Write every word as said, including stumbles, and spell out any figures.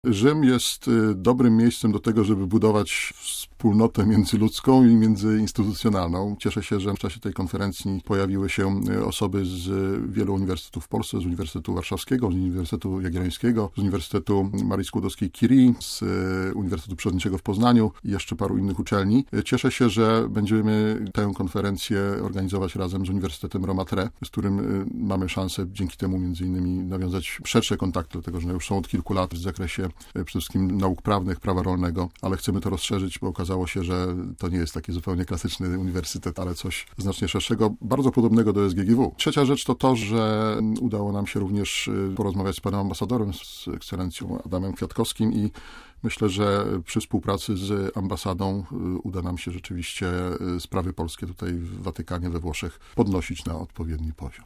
Rzym jest dobrym miejscem do tego, żeby budować wspólnotę międzyludzką i międzyinstytucjonalną. Cieszę się, że w czasie tej konferencji pojawiły się osoby z wielu uniwersytetów w Polsce, z Uniwersytetu Warszawskiego, z Uniwersytetu Jagiellońskiego, z Uniwersytetu Marii Skłodowskiej-Curie, z Uniwersytetu Przyrodniczego w Poznaniu i jeszcze paru innych uczelni. Cieszę się, że będziemy tę konferencję organizować razem z Uniwersytetem Roma Tre, z którym mamy szansę dzięki temu między innymi nawiązać szersze kontakty, dlatego że już są od kilku lat w zakresie przede wszystkim nauk prawnych, prawa rolnego, ale chcemy to rozszerzyć, bo okazało się, że to nie jest taki zupełnie klasyczny uniwersytet, ale coś znacznie szerszego, bardzo podobnego do S G G W. Trzecia rzecz to to, że udało nam się również porozmawiać z panem ambasadorem, z ekscelencją Adamem Kwiatkowskim i myślę, że przy współpracy z ambasadą uda nam się rzeczywiście sprawy polskie tutaj w Watykanie, we Włoszech podnosić na odpowiedni poziom.